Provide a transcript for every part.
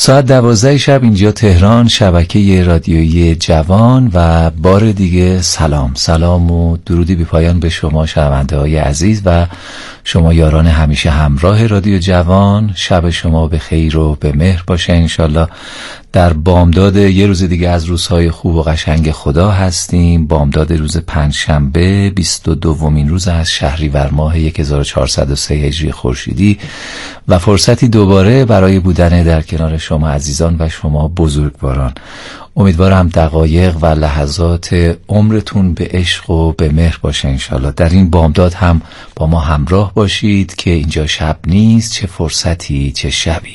ساعت 12 شب اینجا تهران، شبکه رادیویی جوان و بار دیگه سلام و درودی بی پایان به شما شنونده های عزیز و شما یاران همیشه همراه رادیو جوان. شب شما به خیر و به مهر باشه انشالله. در بامداد یه روز دیگه از روزهای خوب و قشنگ خدا هستیم. بامداد روز پنجشنبه 22مین روز از شهریور ماه 1403 هجری خورشیدی و فرصتی دوباره برای بودن در کنار شما عزیزان و شما بزرگواران. امیدوارم دقایق و لحظات عمرتون به عشق و به مهر باشه انشالله. در این بامداد هم با ما همراه باشید که اینجا شب نیست، چه فرصتی چه شبی.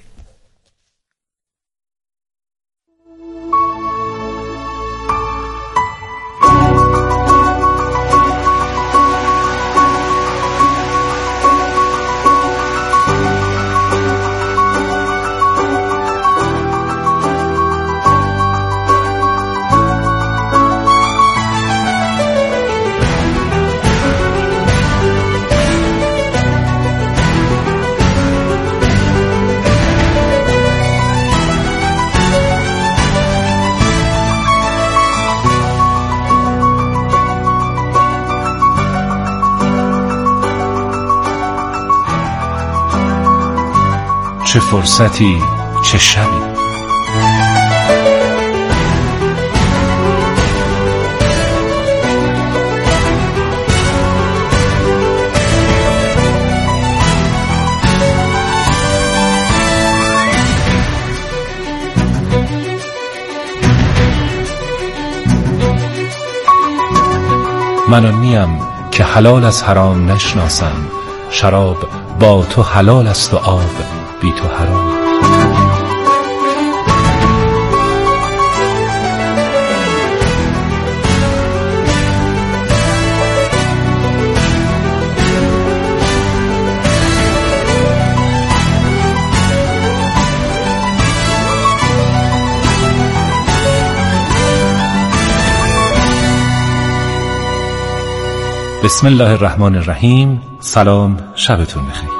چه فرصتی چه شبی. من آنیم که حلال از حرام نشناسم، شراب با تو حلال است و آب بی تو حرام. بسم الله الرحمن الرحیم. سلام، شبتون بخیر.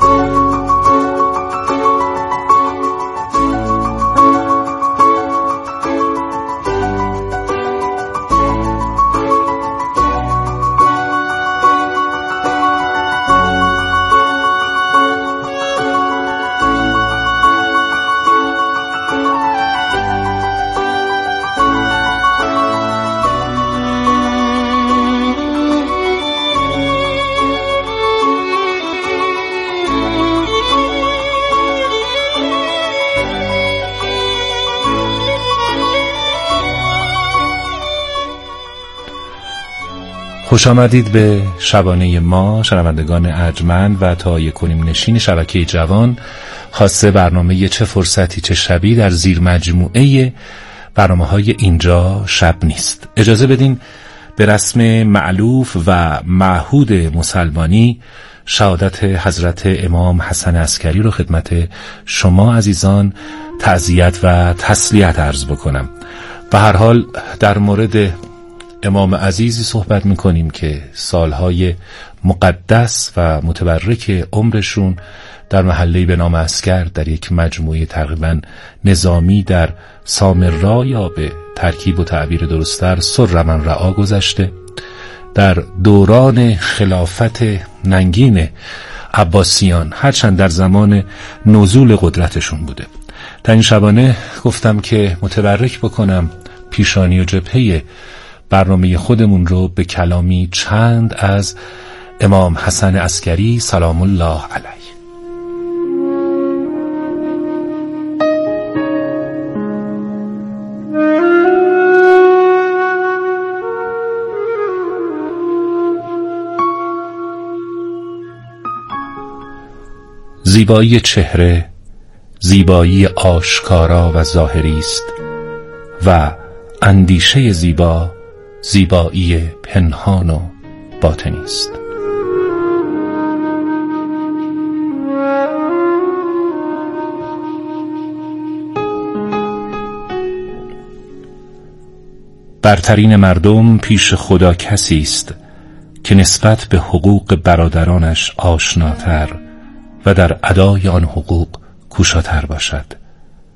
خوش آمدید به شبانه ما شنوندگان ارجمند و تا 1.5 نشین شبکه جوان، خاصه برنامه چه فرصتی چه شبی در زیر مجموعه برنامه‌های اینجا شب نیست. اجازه بدین به رسم مألوف و معهود مسلمانی شهادت حضرت امام حسن عسکری رو خدمت شما عزیزان تعزیت و تسلیت عرض بکنم. به هر حال در مورد امام عزیزی صحبت میکنیم که سالهای مقدس و متبرک عمرشون در محله‌ای به نام عسکر در یک مجموعه تقریبا نظامی در سامرا یا به ترکیب و تعبیر درست‌تر سر من رعا گذشته. در دوران خلافت ننگین عباسیان، هرچند در زمان نزول قدرتشون بوده. در این شبانه گفتم که متبرک بکنم پیشانی و جبهه برنامه خودمون رو به کلامی چند از امام حسن عسکری سلام الله علیه. زیبایی چهره زیبایی آشکارا و ظاهری است و اندیشه زیبا زیبایی پنهان و باطنی است. برترین مردم پیش خدا کسی است که نسبت به حقوق برادرانش آشناتر و در ادای آن حقوق کوشاتر باشد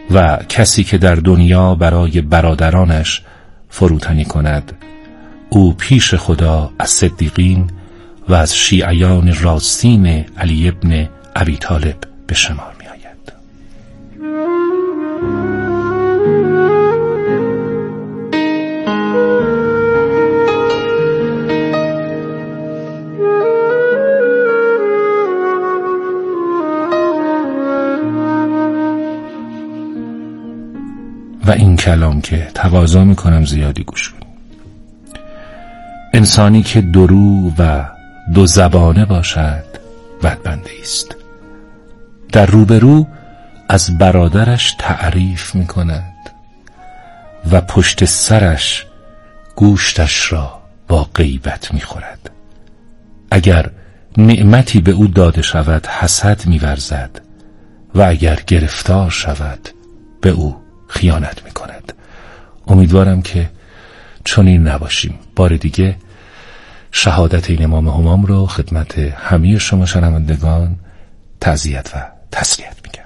و کسی که در دنیا برای برادرانش فروتنی کند او پیش خدا از صدیقین و از شیعیان راستین علی ابن ابی طالب به شمار می آید. و این کلام که تقاضا میکنم زیادی گوش کنید. انسانی که دورو و دو زبانه باشد بدبنده است. در روبرو از برادرش تعریف میکند و پشت سرش گوشتش را با غیبت میخورد. اگر نعمتی به او داده شود حسد میورزد و اگر گرفتار شود به او خیانت میکند. امیدوارم که چنین نباشیم. بار دیگه شهادت این امام همام رو خدمت همه شما شنوندگان تعزیت و تسلیت میگم.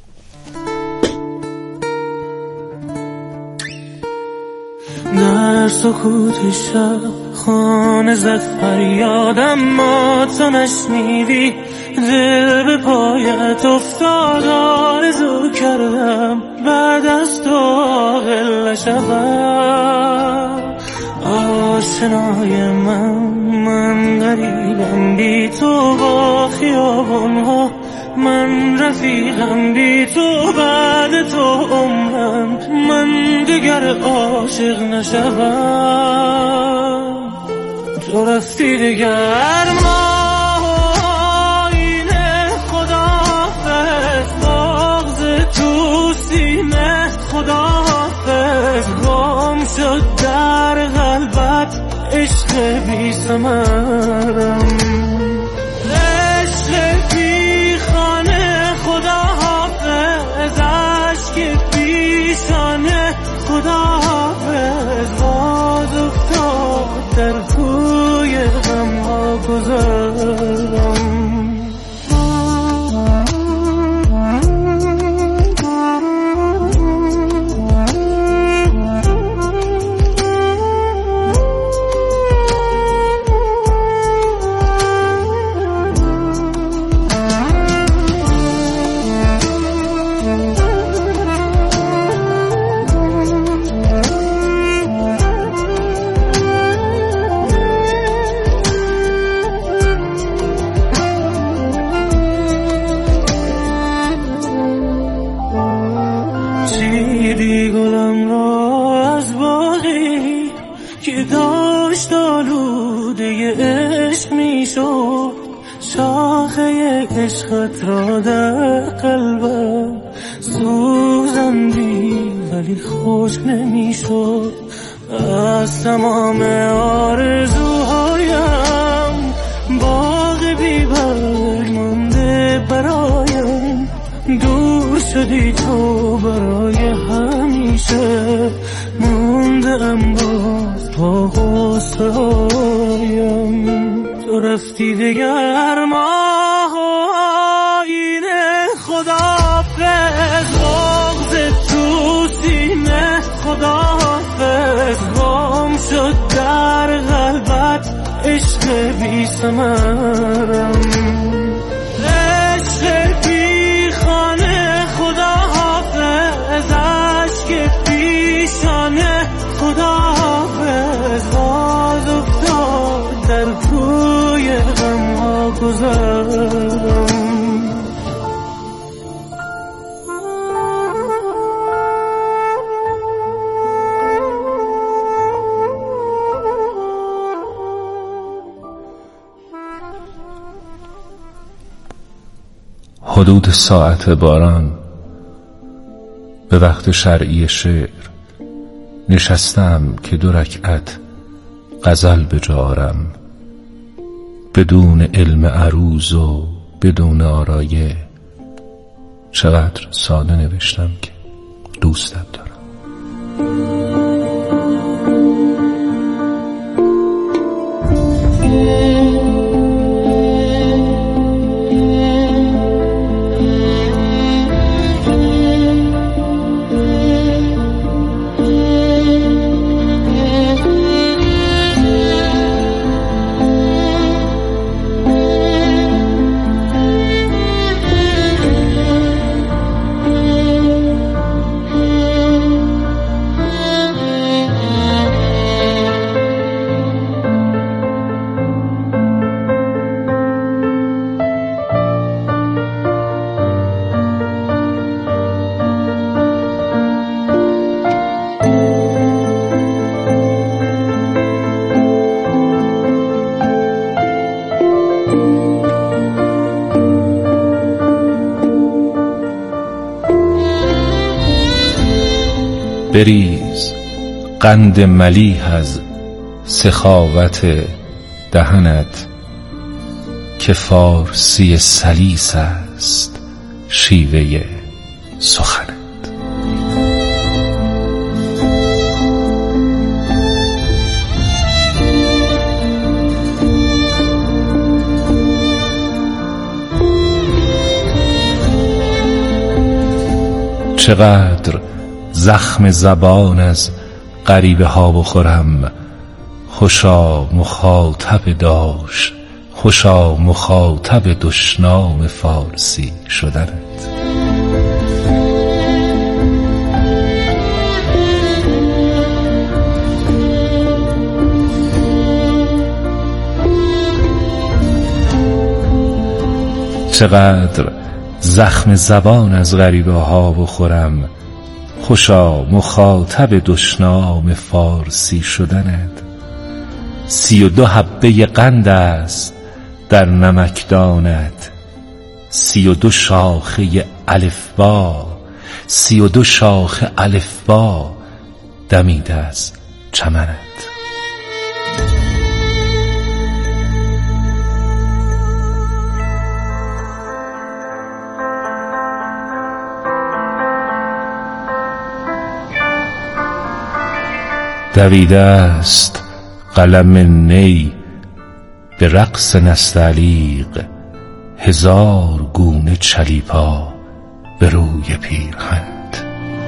در سکوت شب خانه زد فریاد اما تو نشنیدی. دل به پایت افتاد آرزو کردم بعد از تو عاقل نشوم. آشنای من غریبم بی تو با خیابانها. من رفیقم بی تو بعد تو عمرم. من دیگر عاشق نشوم. تو رفتی دیگر ماهینه خداحافظ. بغض تو سینه خداحافظ. گم شد در قلبت عشق بی ثمرم. عشق بی خانه خداحافظ. عشق پیشانه خداحافظ. باز افتاد در کوی غم ها گذرم. چیدی گلم را از باغی که داشت آلوده عشق می شد. شاخه عشقت را در قلبم سوزندی ولی خوش نمی شد. از تمام آرزوهایم باغ بی برگ مانده برایم. دور شدی تو برای همیشه. موندم باز با غصه هایم. تو رفتی دیگر ماه و آینه خداحافظ. بغض تو سینه خداحافظ. گم شد در قلبت عشق بی ثمرم. عشق بی خانه خداحافظ. عشق پیشانه خداحافظ. باز افتاد در کوی غم ها گذرم. حدود ساعت باران به وقت شرعی شعر نشستم که 2 رکعت غزل بجارم. بدون علم عروض و بدون آرایه چقدر ساده نوشتم که دوستت دارم. بریز قند ملیح از سخاوت دهنت که فارسی سلیس است شیوه سخنت. چقدر زخم زبان از غریبه ها بخورم، خوشا مخاطب داشت، خوشا مخاطب دشنام فارسی شدنت. چقدر زخم زبان از غریبه ها بخورم، خوشا مخاطب دشنام فارسی شدنت. 32 حبه قند است در نمکدانت، 32 شاخه الفبا، 32 شاخه الفبا دمیده از چمنت. دویده است قلم نی به رقص نستعلیق، 1000 گونه چلیپا به روی پیرهنت.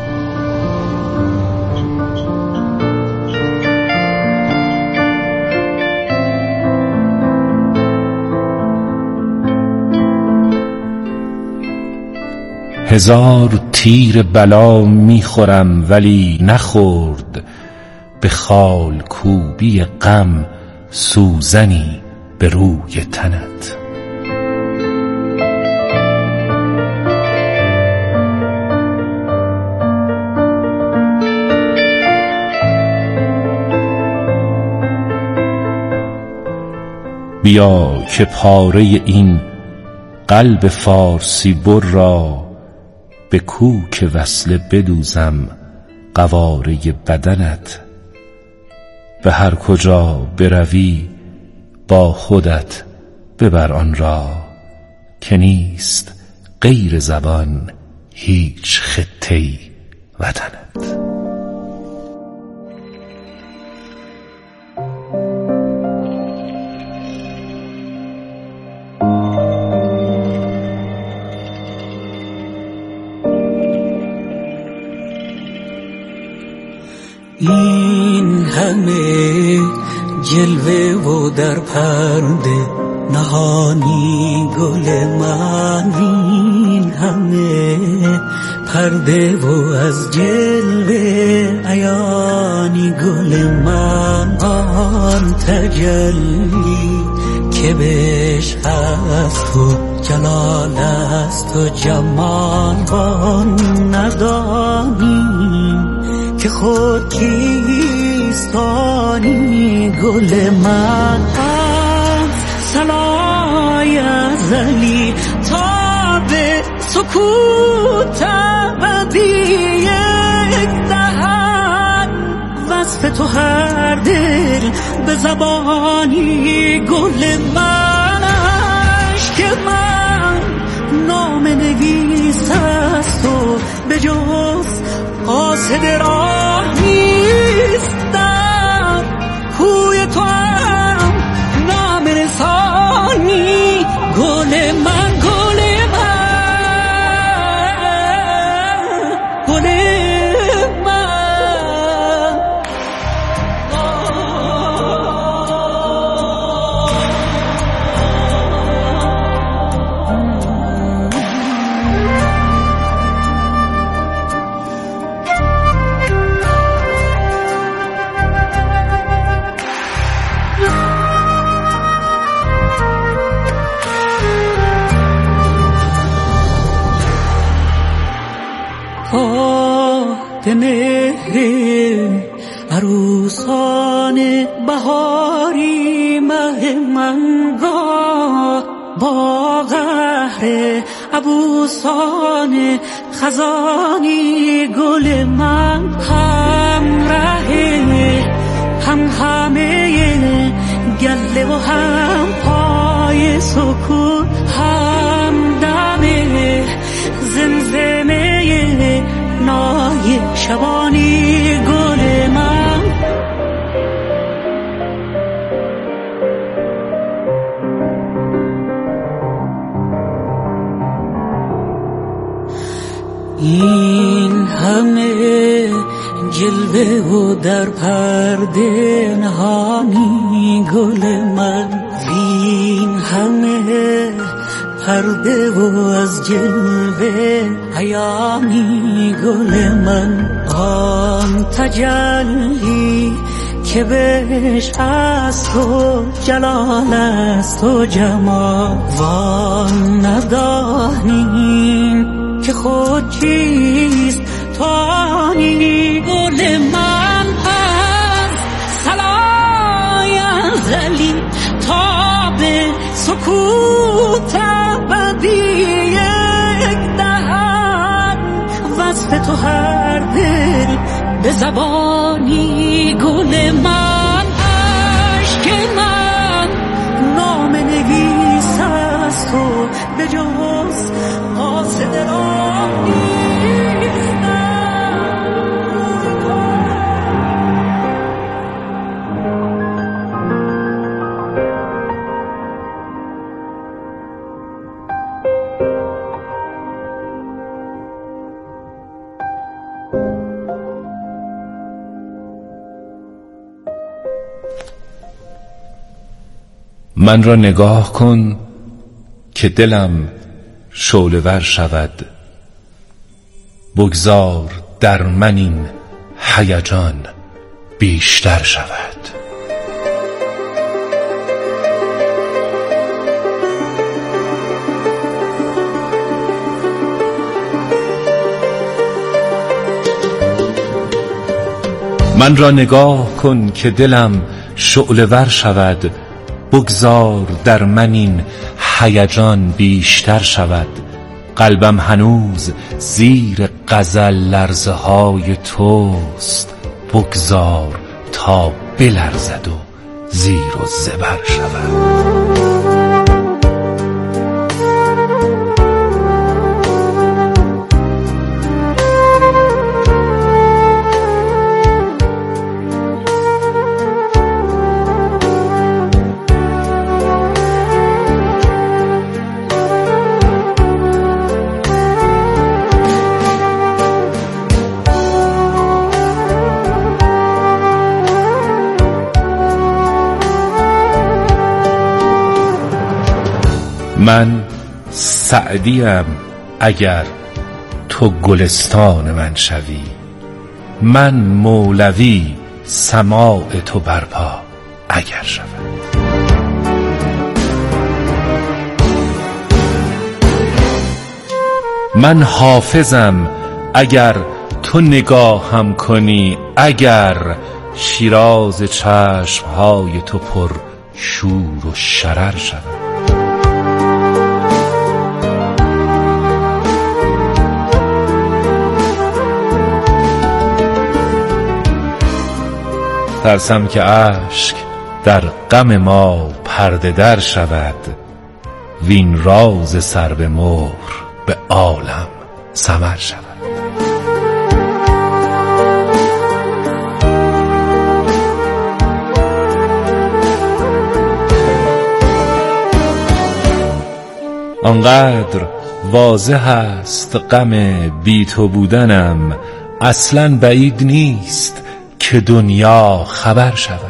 هزار تیر بلا میخورم ولی نخورد به خال کوبی غم سوزنی به روی تنت. بیا که پاره این قلب فارسی بر را به کوک وصله بدوزم قواره بدنت. به هر کجا بروی با خودت ببر آن را که نیست غیر زبان هیچ خطه‌ای وطنت. این همه جلوه و در پرده نهانی گل من، این همه پرده و از جلوه عیانی گل من. آن تجلی که بهش هست و جلال است و جمال، آن ندانی که خود کیستانی گل من. سلای ازلی تا به سکوت ابدی یک دهن، وصف تو هر دل به زبانی گل من. عشق من نام نویس است و به جز قاصد راه نیستم، کوی تو هم نام رسانی گل من. گل من گل من کاه مهر عروسان بهاری مه من گاه با قهر عبوسان خزانی گل من، همراه همه گله و هم پای سکوت، همدم زمزمه نای شبانی گل من. این همه جلوه و در پرده نهانی گل من، این همه پرده و از جلوه عیانی گل من. آن تجلی که بهش از تو جلال است و جمال، وان ندانیم که خود چیست توانی گل من. از صلای ازلی تا به سکوت ابدی یک دهن، وصف تو هر دل به زبانی گل من. عشق من نام نویس از تو به جز قاصد راه نیستم. من را نگاه کن که دلم شعله‌ور شود، بگذار در من این هیجان بیشتر شود. من را نگاه کن که دلم شعله‌ور شود، بگذار در من این هیجان بیشتر شود. قلبم هنوز زیر غزل لرزه های توست، بگذار تا بلرزد و زیر و زبر شود. من سعدیم اگر تو گلستان من شوی، من مولوی سماع تو برپا اگر شود. من حافظم اگر تو نگاهم کنی، اگر شیراز چشمهای تو پر شور و شرر شود. ترسم که اشک در غم ما پرده در شود، وین راز سر به مهر به عالم سمر شود. آنقدر واضح است غم بی تو بودنم، اصلاً بعید نیست که دنیا خبر شود.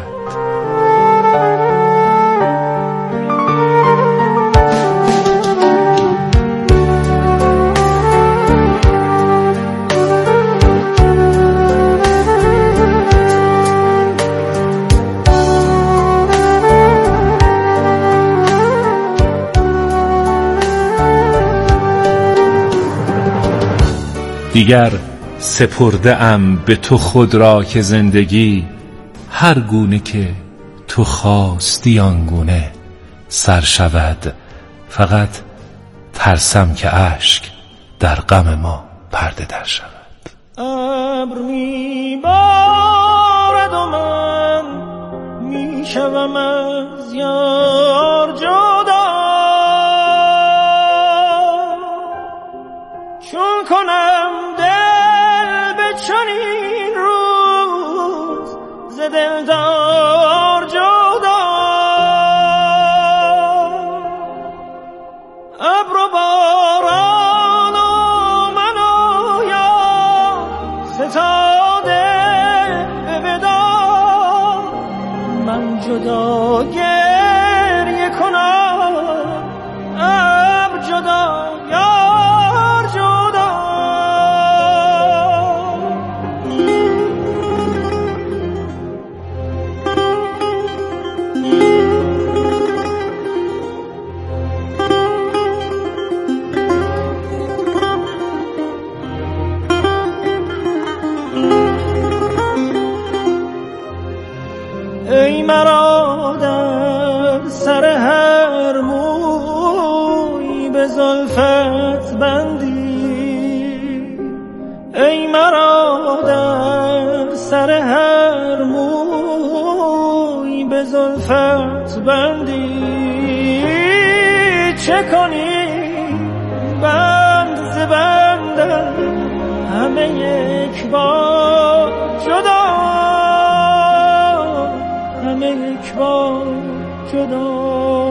دیگر سپرده ام به تو خود را که زندگی هر گونه که تو خواستی آنگونه سر شود. فقط ترسم که اشک در غم ما پرده در شود. ابر میبارد و من میشوم از یار جدا، چون کنم دل به چنین روز ز دلدار جدا. ابر و باران و من و یار ستاده به وداع، من جدا گریه کنم ابر جدا یار جدا. ای مرا در سر هر موی به زلفت بندی، ای مرا در سر هر موی به زلفت بندی، چه کنی بند ز بندم همه یک بار جدا، همه یک بار جدا.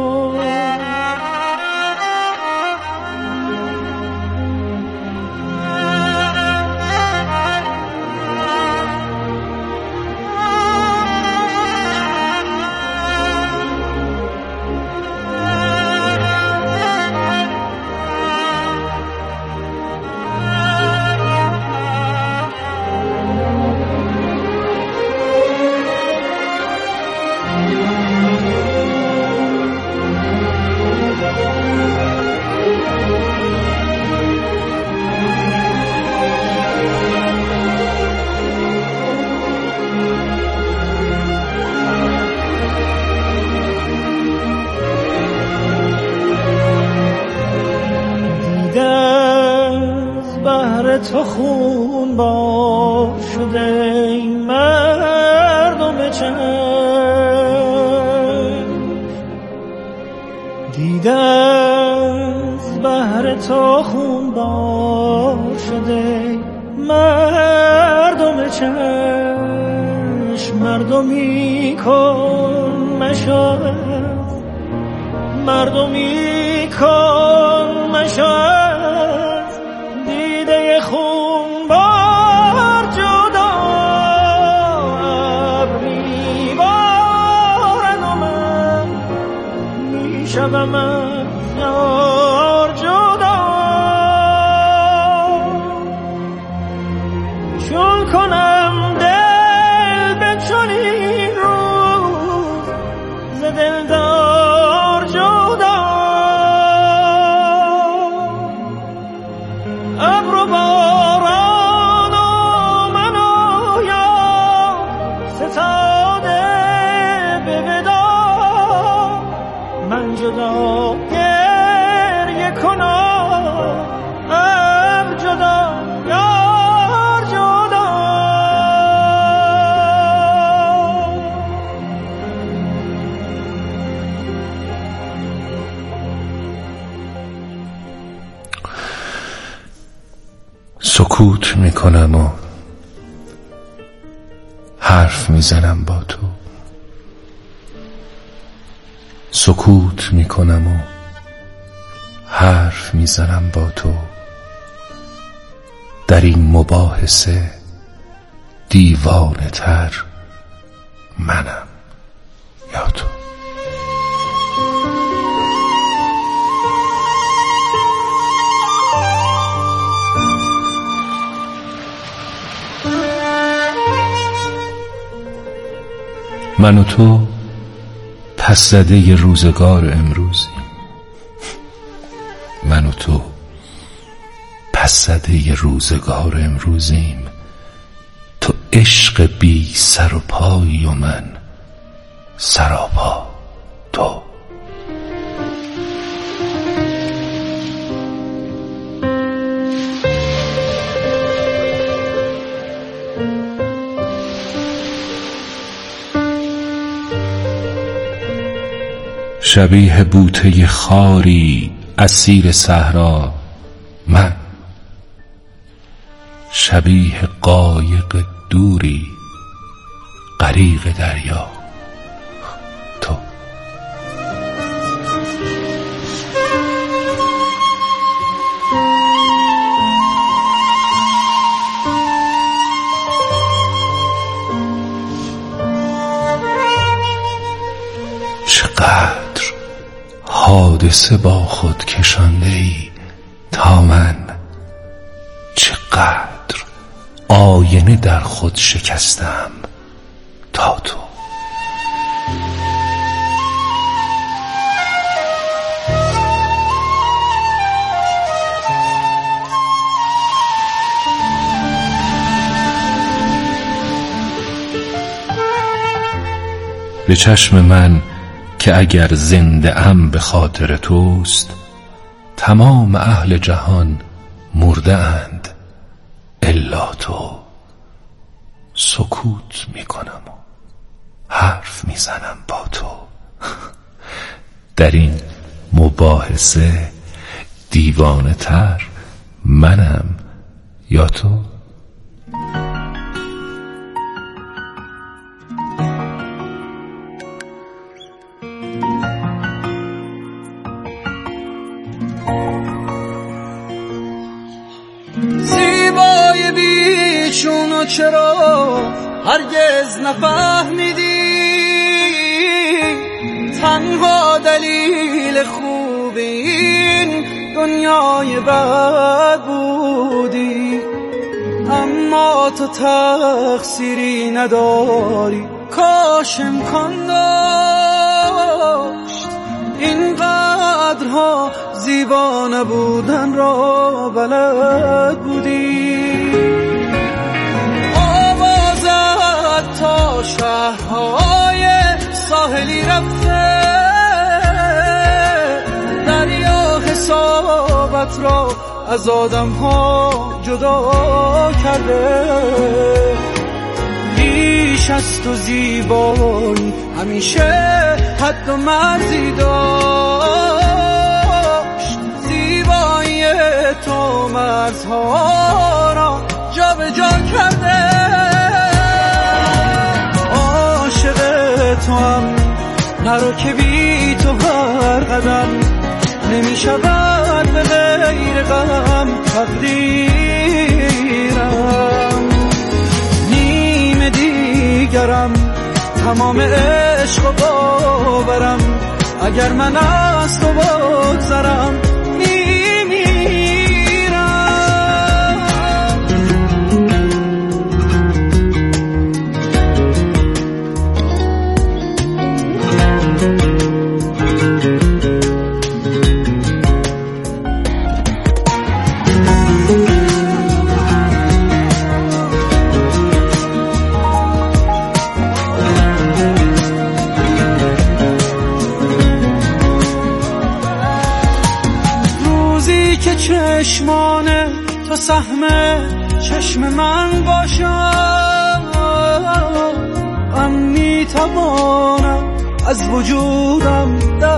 تو خون با شده این مردم چشم، دیده از بحر تو خون با شده مردم چشم، مردمی کن مشاهد، مردمی کن مشاهد، دیده خون بار جدا. ابر میبارد و من میشوم از یار جدا، چون کنم دل به چنین روز ز دلدار جدا. ابر و باران و من و یار ستاده به وداع، من جدا گریه کنم ابر جدا یار جدا. سکوت میکنم و حرف میزنم با تو، سکوت میکنم و حرف میزنم با تو، در این مباحثه دیوانه تر منم یا تو. من و تو پس زده روزگار امروزیم، من و تو پس زده روزگار امروزیم، تو عشق بی سر و پایی و من سراپا تو. شبیه بوته خاری اسیر صحرا من، شبیه قایق دوری غریق دریا تو. چقدر حادثه با خود کشانده ای تا من، چقدر آینه در خود شکستم تا تو. به چشم من که اگر زنده ام به خاطر توست، تمام اهل جهان مرده اند الا تو. سکوت میکنم و حرف میزنم با تو. در این مباحثه دیوانه تر منم یا تو؟ زیبای بیشونو چرا هرگز نفهمیدی؟ تنها دلیل خوب این دنیای بد بودی، اما تو تقصیری نداری. کاش امکان داشت اینقدرها زیبا نبودن را بلد بودی. آوازت تا شهرهای ساحلی رفته، دریا حسابت را از آدم ها جدا کرده. بیش از تو زیبایی همیشه حد و مرزی داشت. زیبایی تو مرزها را جا به جا کرده. عاشق تو هم نرو که بی تو هر قدم نمی شود به غیر غم تقدیرم. نیم دیگرم تمام عشق و باورم، اگر من از تو بگذرم که چشمان تو سهم چشم من باشم، من میتوانم از وجودم